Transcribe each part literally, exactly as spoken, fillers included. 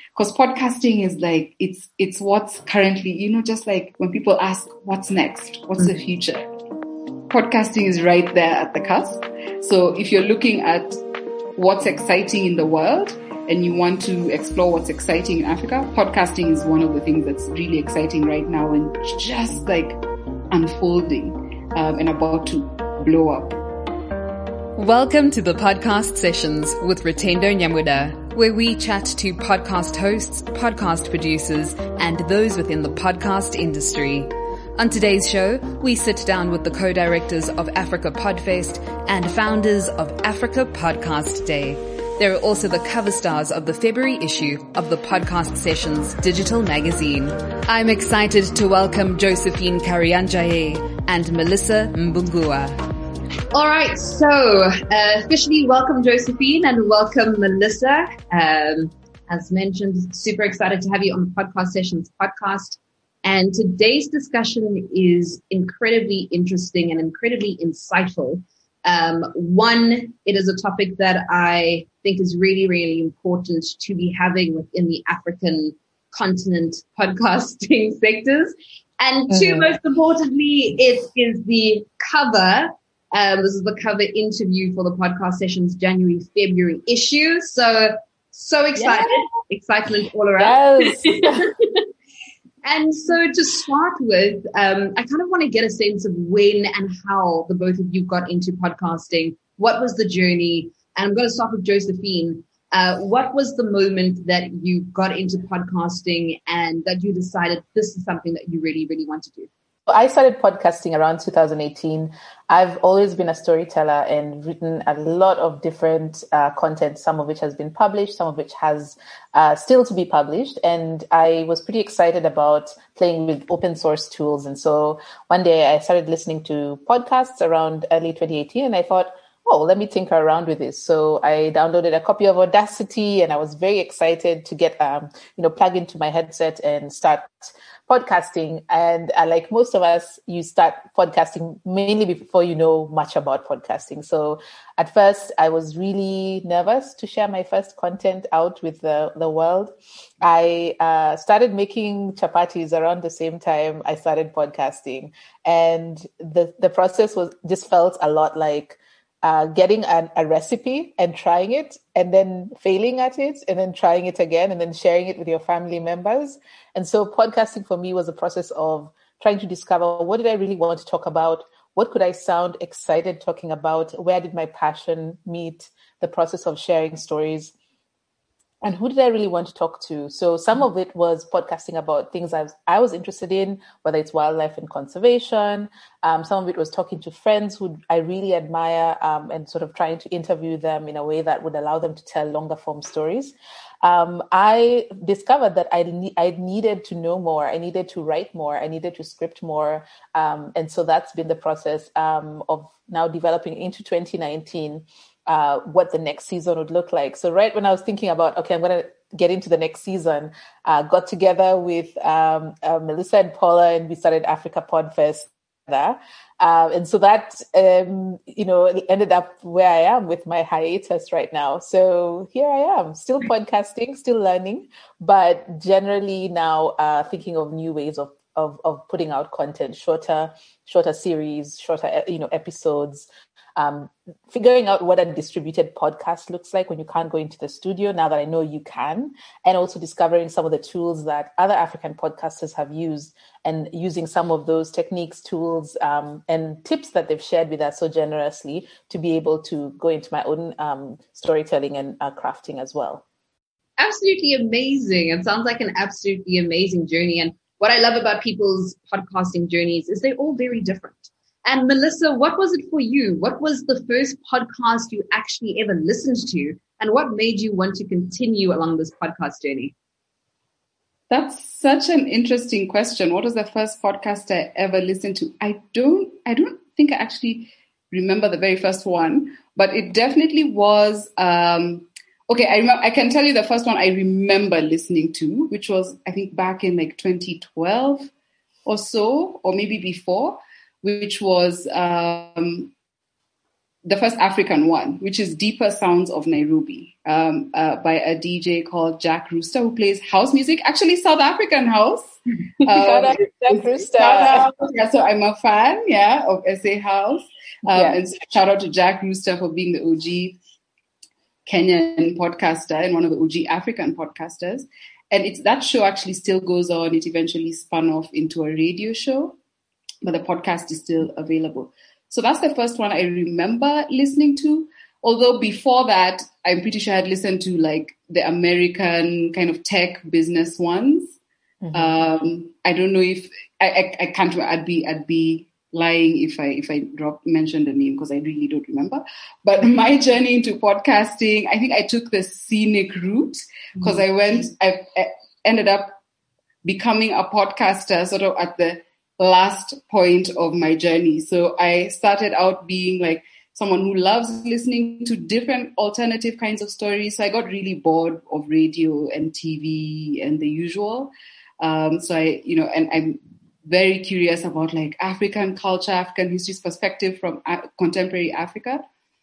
because podcasting is like, it's, it's what's currently, you know, just like when people ask, what's next? What's mm-hmm. the future? Podcasting is right there at the cusp. So if you're looking at what's exciting in the world and you want to explore what's exciting in Africa, podcasting is one of the things that's really exciting right now and just like unfolding um, and about to blow up. Welcome to the Podcast Sessions with Rutendo Nyamuda, where we chat to podcast hosts, podcast producers, and those within the podcast industry. On today's show, we sit down with the co-directors of Africa Podfest and founders of Africa Podcast Day. They are also the cover stars of the February issue of the Podcast Sessions digital magazine. I'm excited to welcome Josephine Karianjaye and Melissa Mbungua. All right, so uh, officially welcome Josephine and welcome Melissa. Um, as mentioned, super excited to have you on the Podcast Sessions podcast. And today's discussion is incredibly interesting and incredibly insightful. Um, one, it is a topic that I think is really, really important to be having within the African continent podcasting sectors. And two, mm. most importantly, it is the cover. Um, this is the cover interview for the Podcast Sessions January, February issue. So, so excited. Yeah. Excitement all around. Yes. And so to start with, um, I kind of want to get a sense of when and how the both of you got into podcasting. What was the journey? And I'm going to start with Josephine. Uh, what was the moment that you got into podcasting and that you decided this is something that you really, really want to do? I started podcasting around two thousand eighteen. I've always been a storyteller and written a lot of different uh, content, some of which has been published, some of which has uh, still to be published. And I was pretty excited about playing with open source tools. And so one day I started listening to podcasts around early twenty eighteen, and I thought, oh, let me tinker around with this. So I downloaded a copy of Audacity, and I was very excited to get, um, you know, plug into my headset and start podcasting. And uh, like most of us, you start podcasting mainly before you know much about podcasting. So at first, I was really nervous to share my first content out with the, the world. I uh, started making chapatis around the same time I started podcasting. And the, the process was just felt a lot like Uh, getting an, a recipe and trying it and then failing at it and then trying it again and then sharing it with your family members. And so podcasting for me was a process of trying to discover, what did I really want to talk about? What could I sound excited talking about? Where did my passion meet? The process of sharing stories. And who did I really want to talk to? So some of it was podcasting about things I was, I was interested in, whether it's wildlife and conservation. Um, some of it was talking to friends who I really admire um, and sort of trying to interview them in a way that would allow them to tell longer form stories. Um, I discovered that I, ne- I needed to know more. I needed to write more. I needed to script more. Um, and so that's been the process um, of now developing into twenty nineteen. Uh, what the next season would look like. So right when I was thinking about, okay, I'm going to get into the next season, uh, got together with um, uh, Melissa and Paula, and we started Africa Podfest there. Uh, and so that, um, you know, ended up where I am with my hiatus right now. So here I am, still podcasting, still learning, but generally now uh, thinking of new ways of, of, of putting out content, shorter, shorter series, shorter, you know, episodes. Um, figuring out what a distributed podcast looks like when you can't go into the studio, now that I know you can, and also discovering some of the tools that other African podcasters have used and using some of those techniques, tools, um, and tips that they've shared with us so generously to be able to go into my own um, storytelling and uh, crafting as well. Absolutely amazing. It sounds like an absolutely amazing journey. And what I love about people's podcasting journeys is they're all very different. And Melissa, what was it for you? What was the first podcast you actually ever listened to? And what made you want to continue along this podcast journey? That's such an interesting question. What was the first podcast I ever listened to? I don't, I don't think I actually remember the very first one, but it definitely was, um, okay, I remember, I can tell you the first one I remember listening to, which was, I think back in like twenty twelve or so, or maybe before, which was um, the first African one, which is Deeper Sounds of Nairobi, um, uh, by a D J called Jack Rooster, who plays house music, actually South African house. Um, shout out to Jack Rooster. Shout out. Yeah, so I'm a fan, yeah, of S A House. Um, Yeah. And so shout out to Jack Rooster for being the O G Kenyan podcaster and one of the O G African podcasters. And it's that show actually still goes on. It eventually spun off into a radio show, but the podcast is still available. So that's the first one I remember listening to. Although before that, I'm pretty sure I had listened to like the American kind of tech business ones. Mm-hmm. Um, I don't know if I, I, I can't. I'd be I'd be lying if I if I drop mentioned the name because I really don't remember. But my journey into podcasting, I think I took the scenic route because mm-hmm. I went. I, I ended up becoming a podcaster sort of at the last point of my journey. So I started out being like someone who loves listening to different alternative kinds of stories. So I got really bored of radio and T V and the usual. Um, so I, you know, and I'm very curious about like African culture, African history's perspective from a- contemporary Africa.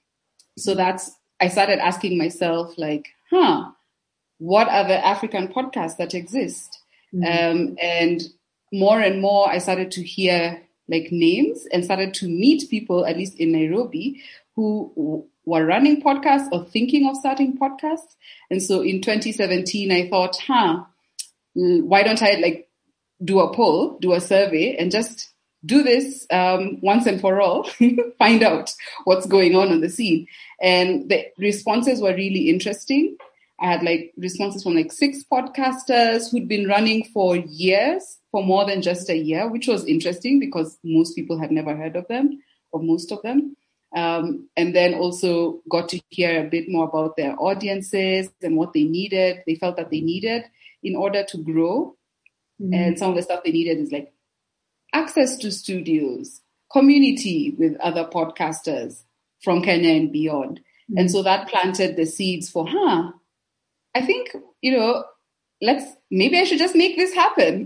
So that's, I started asking myself like, huh, what are the African podcasts that exist? Mm-hmm. Um, and more and more, I started to hear like names and started to meet people, at least in Nairobi, who w- were running podcasts or thinking of starting podcasts. And so in twenty seventeen, I thought, huh, why don't I like do a poll, do a survey and just do this um, once and for all, find out what's going on on the scene. And the responses were really interesting. I had like responses from like six podcasters who'd been running for years, for more than just a year, which was interesting because most people had never heard of them, or most of them. Um, and then also got to hear a bit more about their audiences and what they needed, they felt that they needed in order to grow. Mm-hmm. And some of the stuff they needed is like access to studios, community with other podcasters from Kenya and beyond. Mm-hmm. And so that planted the seeds for, huh, I think, you know, let's, maybe I should just make this happen.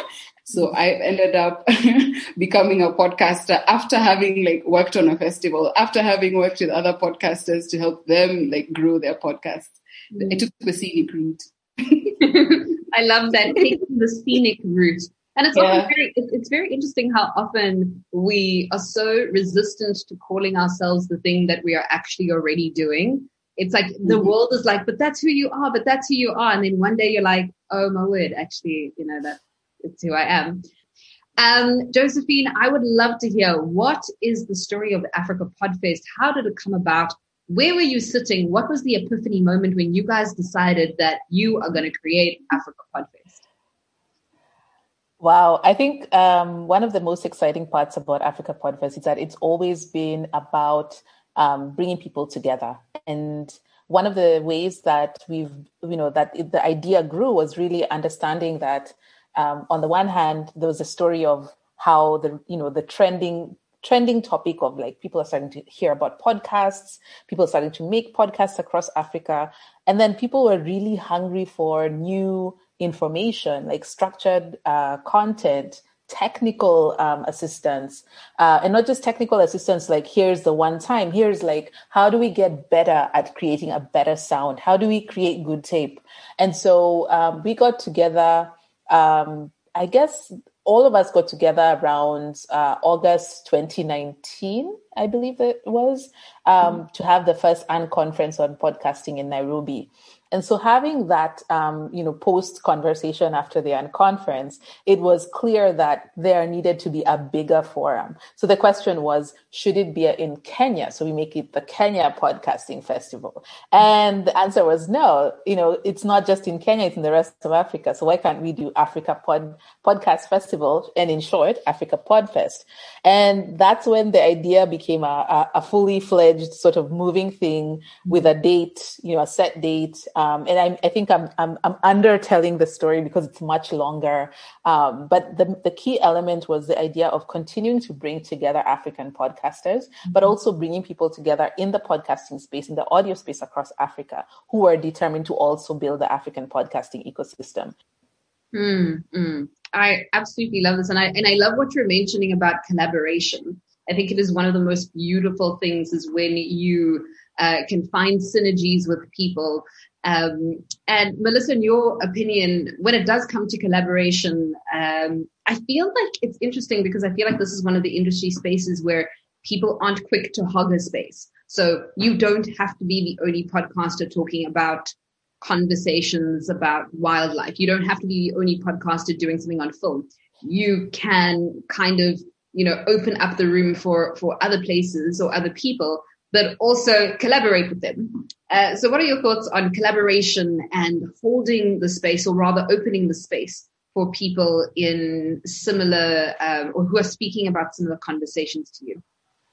So I ended up becoming a podcaster after having like worked on a festival, after having worked with other podcasters to help them like grow their podcasts. Mm. I took the scenic route. I love that, taking the scenic route. And it's, yeah. very, it's very interesting how often we are so resistant to calling ourselves the thing that we are actually already doing. It's like the mm-hmm. world is like, but that's who you are, but that's who you are. And then one day you're like, oh my word, actually, you know, that it's who I am. Um, Josephine, I would love to hear, what is the story of the Africa Podfest? How did it come about? Where were you sitting? What was the epiphany moment when you guys decided that you are going to create Africa Podfest? Wow. I think um, one of the most exciting parts about Africa Podfest is that it's always been about um, bringing people together. And one of the ways that we've, you know, that it, the idea grew was really understanding that um, on the one hand, there was a story of how the, you know, the trending trending topic of like people are starting to hear about podcasts, people are starting to make podcasts across Africa. And then people were really hungry for new information, like structured uh, content, technical um, assistance, uh, and not just technical assistance, like here's the one time, here's like, how do we get better at creating a better sound? How do we create good tape? And so um, we got together, um, I guess, all of us got together around uh, August twenty nineteen, I believe it was, um, mm-hmm. to have the first A N conference on podcasting in Nairobi. And so having that, um, you know, post conversation after the A N conference, it was clear that there needed to be a bigger forum. So the question was, should it be in Kenya? So we make it the Kenya Podcasting Festival. And the answer was no. You know, it's not just in Kenya, it's in the rest of Africa. So why can't we do Africa Pod Podcast Festival? And in short, Africa Podfest. And that's when the idea became a, a, a fully fledged sort of moving thing with a date, you know, a set date. Um, and I, I think I'm, I'm, I'm undertelling the story because it's much longer. Um, but the, the key element was the idea of continuing to bring together African podcasters, but also bringing people together in the podcasting space, in the audio space across Africa, who are determined to also build the African podcasting ecosystem. Mm, mm. I absolutely love this. And I, and I love what you're mentioning about collaboration. I think it is one of the most beautiful things is when you uh, can find synergies with people. Um, and Melissa, in your opinion, when it does come to collaboration, um, I feel like it's interesting because I feel like this is one of the industry spaces where people aren't quick to hog a space. So you don't have to be the only podcaster talking about conversations about wildlife. You don't have to be the only podcaster doing something on film. You can kind of, you know, open up the room for, for other places or other people, but also collaborate with them. Uh, so what are your thoughts on collaboration and holding the space, or rather opening the space for people in similar um, or who are speaking about similar conversations to you?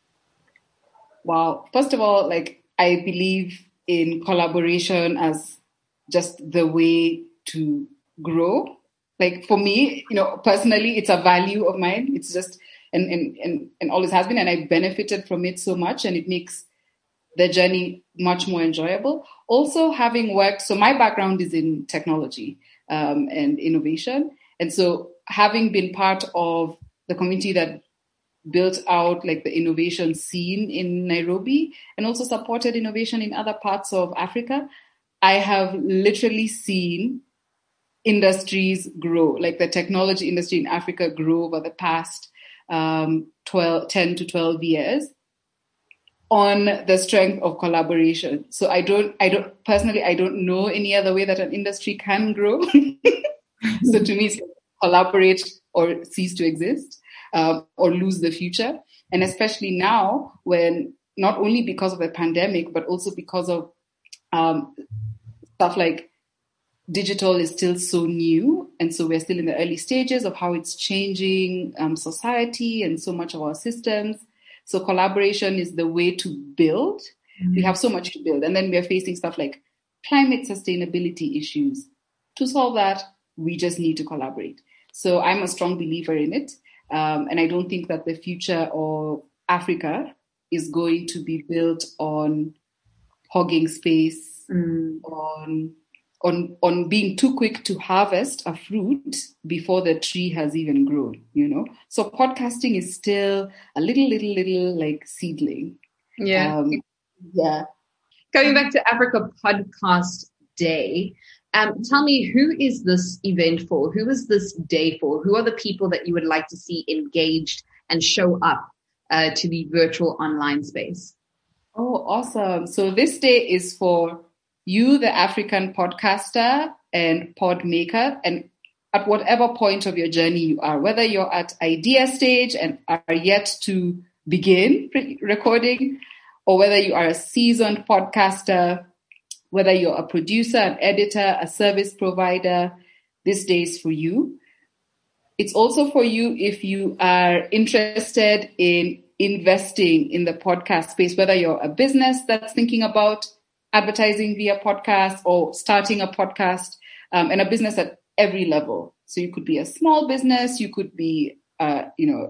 Wow. First of all, like, I believe in collaboration as just the way to grow. Like, for me, you know, personally, it's a value of mine. It's just, and, and, and, and always has been, and I benefited from it so much, and it makes the journey much more enjoyable. Also, having worked, so my background is in technology um, and innovation. And so having been part of the community that built out like the innovation scene in Nairobi and also supported innovation in other parts of Africa, I have literally seen industries grow, like the technology industry in Africa grow over the past um, twelve, ten to twelve years on the strength of collaboration. So I don't, I don't personally, I don't know any other way that an industry can grow. So to me, it's collaborate or cease to exist. Um, or lose the future. And especially now when not only because of the pandemic, but also because of um, stuff like digital is still so new. And so we're still in the early stages of how it's changing um, society and so much of our systems. So collaboration is the way to build. Mm-hmm. We have so much to build. And then we're facing stuff like climate sustainability issues. To solve that, we just need to collaborate. So I'm a strong believer in it. Um, and I don't think that the future of Africa is going to be built on hogging space, mm. on on on being too quick to harvest a fruit before the tree has even grown, you know? So podcasting is still a little, little, little like seedling. Yeah. Um, yeah. Going back to Africa Podcast Day, Um, tell me, who is this event for? Who is this day for? Who are the people that you would like to see engaged and show up uh, to the virtual online space? Oh, awesome. So this day is for you, the African podcaster and pod maker, and at whatever point of your journey you are, whether you're at idea stage and are yet to begin recording, or whether you are a seasoned podcaster, whether you're a producer, an editor, a service provider, this day is for you. It's also for you if you are interested in investing in the podcast space, whether you're a business that's thinking about advertising via podcast or starting a podcast, um, and a business at every level. So you could be a small business, you could be, uh, you know,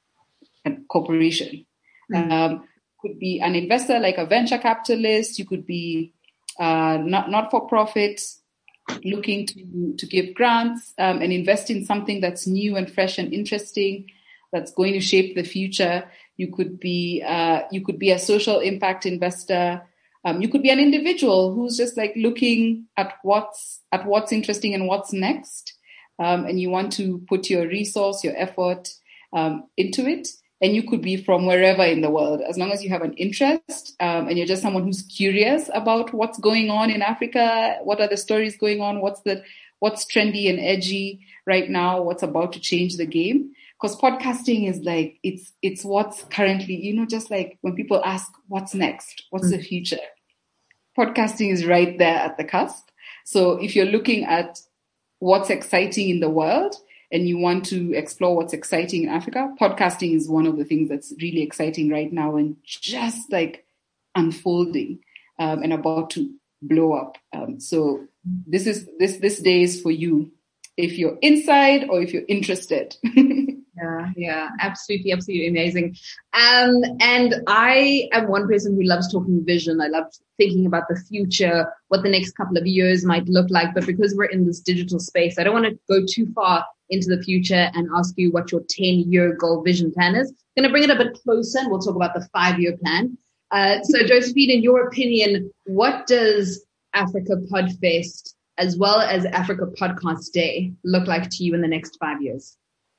a corporation, mm-hmm. um, could be an investor like a venture capitalist, you could be Uh, not not for profit, looking to to give grants um, and invest in something that's new and fresh and interesting, that's going to shape the future. You could be uh, you could be a social impact investor. Um, you could be an individual who's just like looking at what's at what's interesting and what's next, um, and you want to put your resource, your effort um, into it. And you could be from wherever in the world, as long as you have an interest um, and you're just someone who's curious about what's going on in Africa, what are the stories going on, what's the what's trendy and edgy right now, what's about to change the game. Because podcasting is like, it's it's what's currently, you know, just like when people ask, what's next? What's mm-hmm. the future? Podcasting is right there at the cusp. So if you're looking at what's exciting in the world, and you want to explore what's exciting in Africa, podcasting is one of the things that's really exciting right now and just like unfolding um, and about to blow up. Um, so this is this this day is for you if you're inside or if you're interested. Yeah, yeah, absolutely, absolutely amazing. Um, and I am one person who loves talking vision. I love thinking about the future, what the next couple of years might look like. But because we're in this digital space, I don't want to go too far into the future and ask you what your ten-year goal vision plan is. going to bring it a bit closer and we'll talk about the five-year plan. Uh, so Josephine, in your opinion, what does Africa Podfest as well as Africa Podcast Day look like to you in the next five years?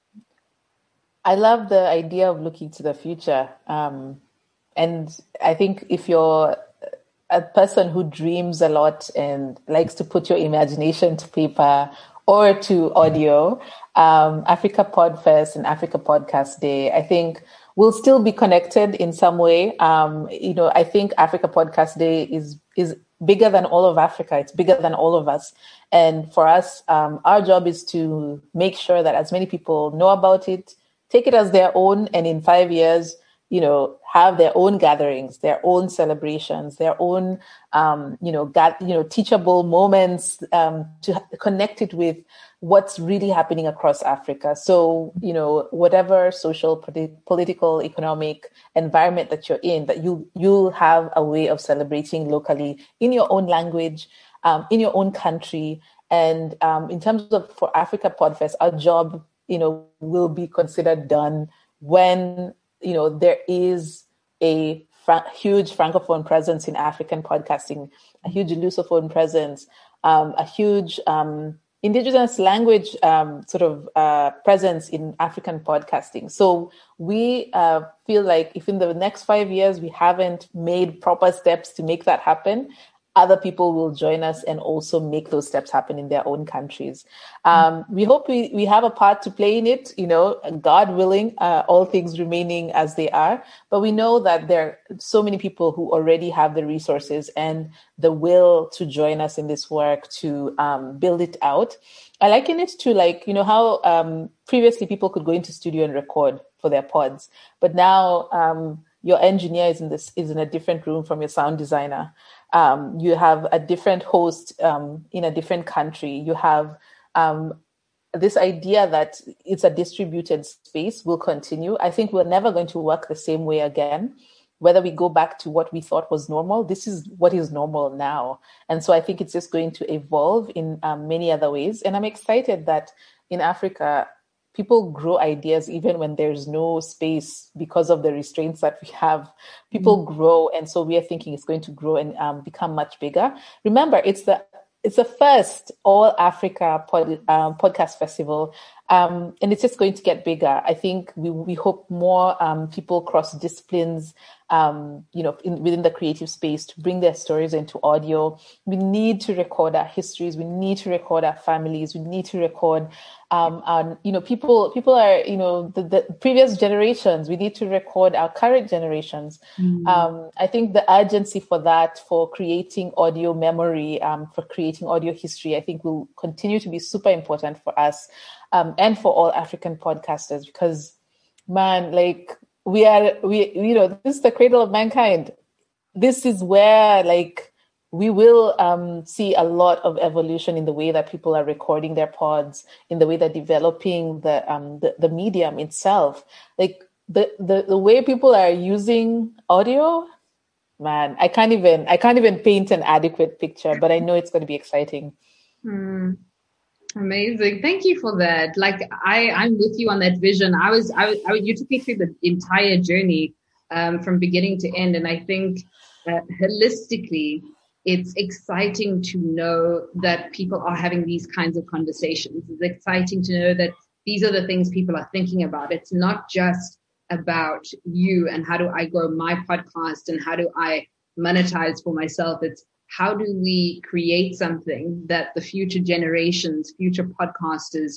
I love the idea of looking to the future. Um, and I think if you're a person who dreams a lot and likes to put your imagination to paper or to audio, um, Africa Podfest and Africa Podcast Day, I think we'll still be connected in some way. Um, you know, I think Africa Podcast Day is is bigger than all of Africa. It's bigger than all of us. And for us, um, our job is to make sure that as many people know about it, take it as their own, and in five years, you know, have their own gatherings, their own celebrations, their own, um, you know, ga- you know, teachable moments um, to connect it with what's really happening across Africa. So, you know, whatever social, politi- political, economic environment that you're in, that you you'll have a way of celebrating locally in your own language, um, in your own country. And um, in terms of for Africa Podfest, our job, you know, will be considered done when, you know, there is a fra- huge Francophone presence in African podcasting, a huge Lusophone presence, um, a huge um, Indigenous language um, sort of uh, presence in African podcasting. So we uh, feel like if in the next five years we haven't made proper steps to make that happen, other people will join us and also make those steps happen in their own countries. Um, we hope we, we have a part to play in it, you know, God willing, uh, all things remaining as they are. But we know that there are so many people who already have the resources and the will to join us in this work to um, build it out. I liken it to like, you know, how um, previously people could go into studio and record for their pods, but now um, your engineer is in this is in a different room from your sound designer. Um, you have a different host um, in a different country. You have um, this idea that it's a distributed space will continue. I think we're never going to work the same way again. Whether we go back to what we thought was normal, this is what is normal now. And so I think it's just going to evolve in um, many other ways. And I'm excited that in Africa, people grow ideas even when there's no space because of the restraints that we have. People mm-hmm. grow, and so we are thinking it's going to grow and um, become much bigger. Remember, it's the it's the first All Africa pod, um, podcast festival, um, and it's just going to get bigger. I think we we hope more um, people cross disciplines, um, you know, in, within the creative space to bring their stories into audio. We need to record our histories. We need to record our families. We need to record. Um, and, you know, people, people are, you know, the, the previous generations, we need to record our current generations. Mm. Um, I think the urgency for that, for creating audio memory, um, for creating audio history, I think will continue to be super important for us, um, and for all African podcasters, because man, like we are, we, you know, this is the cradle of mankind. This is where like, we will um, see a lot of evolution in the way that people are recording their pods, in the way they're developing the um, the, the medium itself. Like the, the the way people are using audio, man, I can't even I can't even paint an adequate picture, but I know it's going to be exciting. Mm. Amazing. Thank you for that. Like I, I'm with you on that vision. I was, I, I you took me through the entire journey um, from beginning to end, and I think uh, holistically, it's exciting to know that people are having these kinds of conversations. It's exciting to know that these are the things people are thinking about. It's not just about you and how do I grow my podcast and how do I monetize for myself. It's how do we create something that the future generations, future podcasters,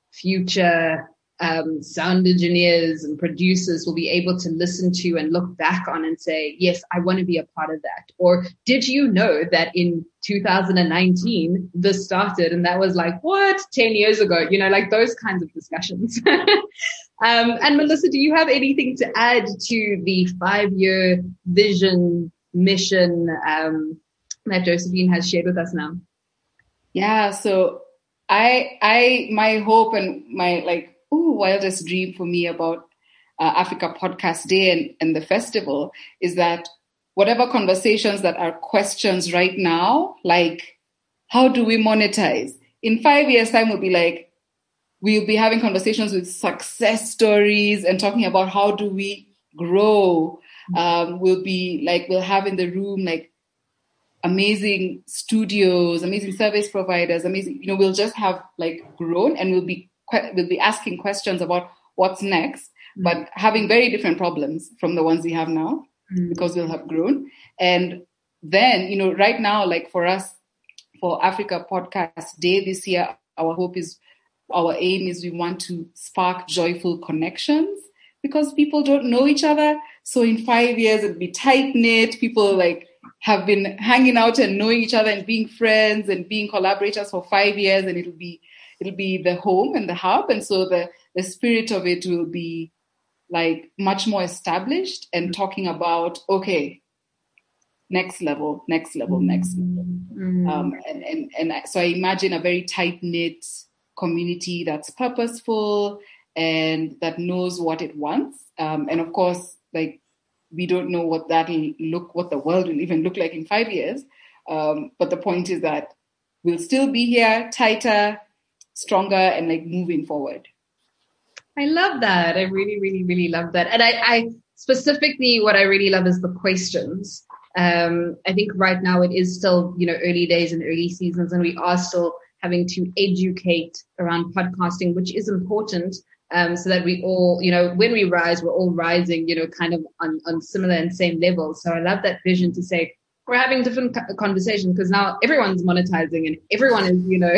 future um, sound engineers and producers will be able to listen to and look back on and say, yes, I want to be a part of that. Or did you know that in two thousand nineteen, this started? And that was like, what, ten years ago? You know, like those kinds of discussions. um, and Melissa, do you have anything to add to the five-year vision, mission um, that Josephine has shared with us now? Yeah, so I, I, my hope and my like, ooh, wildest dream for me about uh, Africa Podcast Day and, and the festival is that whatever conversations that are questions right now, like how do we monetize? In five years' time, we'll be like, we'll be having conversations with success stories and talking about how do we grow. Um, we'll be like, we'll have in the room like amazing studios, amazing service providers, amazing, you know, we'll just have like grown, and we'll be, we'll be asking questions about what's next, mm. but having very different problems from the ones we have now, mm. because we'll have grown. And then, you know, right now, like for us, for Africa Podcast Day this year, our hope is, our aim is we want to spark joyful connections, because people don't know each other. So in five years, it'll be tight knit. People like have been hanging out and knowing each other and being friends and being collaborators for five years, and it'll be it'll be the home and the hub. And so the the spirit of it will be like much more established and talking about, okay, next level, next level, next level. Mm-hmm. Um, and, and, and so I imagine a very tight-knit community that's purposeful and that knows what it wants. Um, and of course, like, we don't know what that'll look, what the world will even look like in five years. Um, but the point is that we'll still be here, tighter, stronger, and like moving forward. I love that. I really, really, really love that. And I, I specifically, what I really love is the questions. Um, I think right now it is still, you know, early days and early seasons, and we are still having to educate around podcasting, which is important, um, so that we all, you know, when we rise, we're all rising, you know, kind of on, on similar and same levels. So I love that vision to say we're having different conversations, because now everyone's monetizing and everyone is, you know,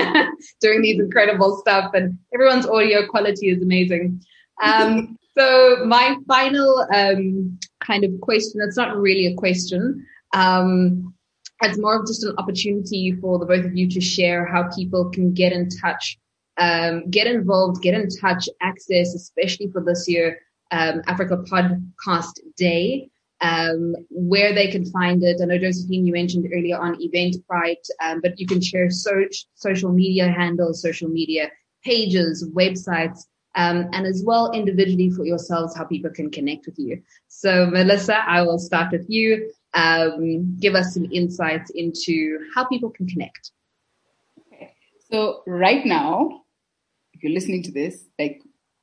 doing these incredible stuff, and everyone's audio quality is amazing. Um, So my final um, kind of question, it's not really a question. Um, it's more of just an opportunity for the both of you to share how people can get in touch, um, get involved, get in touch, access, especially for this year, um, Africa Podcast Day, um, where they can find it. I know, Josephine, you mentioned earlier on Eventbrite, um, but you can share so- social media handles, social media pages, websites, Um, and as well individually for yourselves, how people can connect with you. So Melissa, I will start with you. Um, give us some insights into how people can connect. Okay. So right now, if you're listening to this, like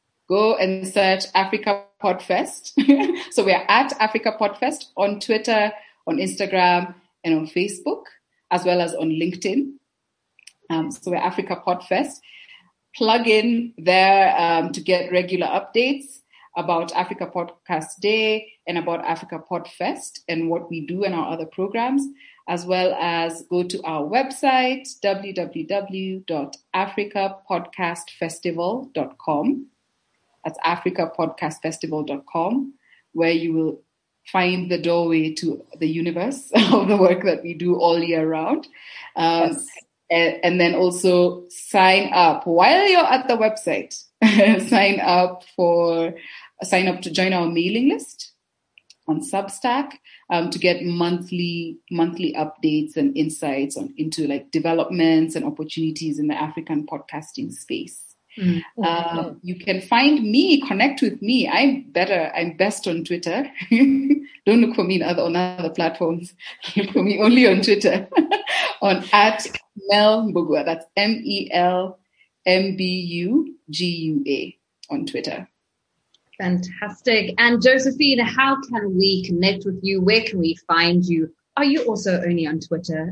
go and search Africa Podfest. So we're at Africa Podfest on Twitter, on Instagram, and on Facebook, as well as on LinkedIn. Um, so we're Africa Podfest. Plug in there um, to get regular updates about Africa Podcast Day and about Africa Podfest and what we do and our other programs, as well as go to our website, w w w dot africa podcast festival dot com. That's africa podcast festival dot com, where you will find the doorway to the universe of the work that we do all year round. Um, yes. And, and then also sign up while you're at the website. sign up for, sign up to join our mailing list on Substack um, to get monthly monthly updates and insights on into like developments and opportunities in the African podcasting space. Mm-hmm. Uh, you can find me, connect with me. I'm better. I'm best on Twitter. Don't look for me in other, on other platforms. Look for me only on Twitter. on at Mel Mbugua. That's M E L M B U G U A on Twitter. Fantastic. And Josephine, how can we connect with you? Where can we find you? Are you also only on Twitter?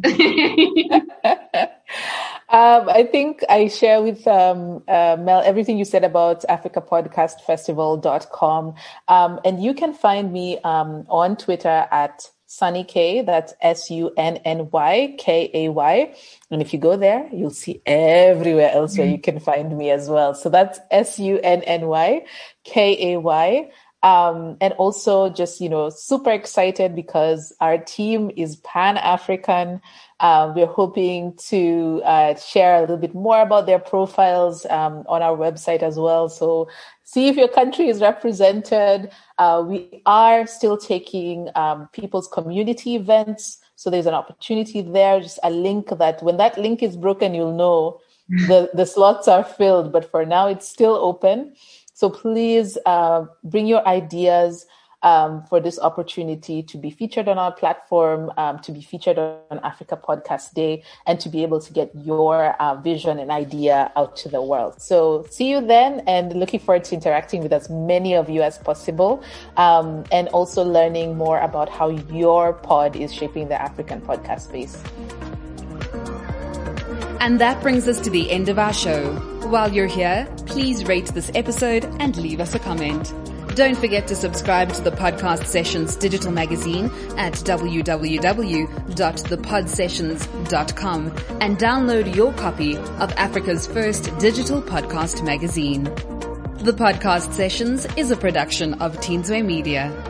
Um, I think I share with um, uh, Mel everything you said about africa podcast festival dot com. Um, and you can find me um, on Twitter at Sunny K. That's S U N N Y K A Y. And if you go there, you'll see everywhere else mm-hmm. where you can find me as well. So that's S U N N Y K A Y. Um, and also just, you know, super excited because our team is Pan-African. Uh, we're hoping to uh, share a little bit more about their profiles um, on our website as well. So see if your country is represented. Uh, we are still taking um, people's community events. So there's an opportunity there, just a link that when that link is broken, you'll know the, the slots are filled. But for now, it's still open. So please uh, bring your ideas. um, for this opportunity to be featured on our platform, um, to be featured on Africa Podcast Day, and to be able to get your uh, vision and idea out to the world. So see you then, and looking forward to interacting with as many of you as possible, um, and also learning more about how your pod is shaping the African podcast space. And that brings us to the end of our show. While you're here, please rate this episode and leave us a comment. Don't forget to subscribe to the Podcast Sessions digital magazine at w w w dot the pod sessions dot com and download your copy of Africa's first digital podcast magazine. The Podcast Sessions is a production of Teensway Media.